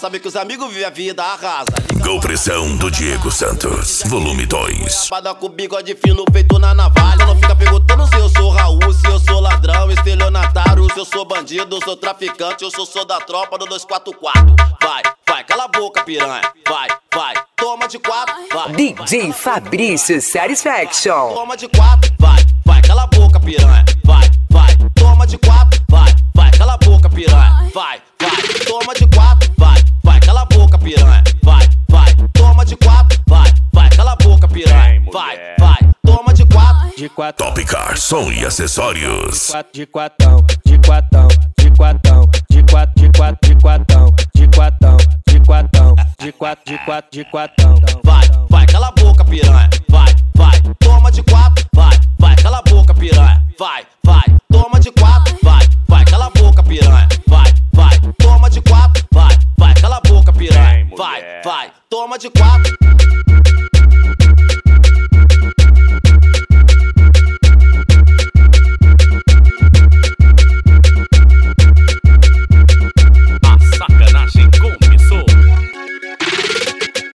sabe que os amigos vivem a vida, arrasa. Compressão do Diego Santos, volume 2. Pada com bigode fino feito na navalha. Não fica perguntando se eu sou Raul, se eu sou ladrão, estelionatário, se eu sou bandido, sou traficante, eu sou da tropa do 244. Vai, cala a boca, piranha. Vai, toma de 4, vai. DJ Fabrício Satisfaction. Toma de 4, vai, cala a boca, piranha. Vai, toma de 4, vai, cala a boca, piranha. Vai, toma de 4, vai, cala a boca, piranha. Vai, toma de 4, vai, cala a boca, piranha. Vai, toma de 4. De 4. Top Car, som e acessórios. De quatão, de quatão, de quatão, de quatão, de quatão, de quatão, de quatão, de quatão, de quatão, de quatão, de quatão. Vai, cala a boca, piranha. Vai, toma de 4, vai, cala a boca, piranha. Vai, toma de 4, vai, cala a boca, piranha. Vai, toma de 4, vai, cala a boca, piranha. Vai, toma de 4.